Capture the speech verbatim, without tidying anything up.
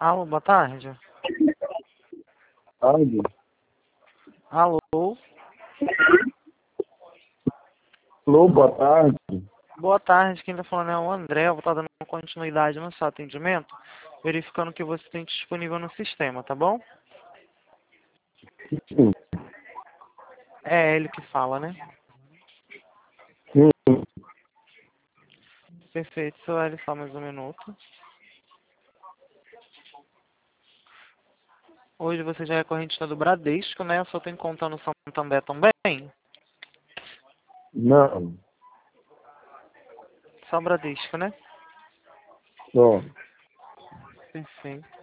Alô, boa tarde. Tarde. Alô. Alô, boa tarde. Boa tarde, quem está falando é o André. Eu vou estar dando continuidade no seu atendimento, verificando o que você tem disponível no sistema, tá bom? Sim. É ele que fala, né? Sim. Perfeito, seu L, só mais um minuto. Hoje você já é correntista do Bradesco, né? Eu só tenho conta no Santander também. Não. Só Bradesco, né? Só. Perfeito.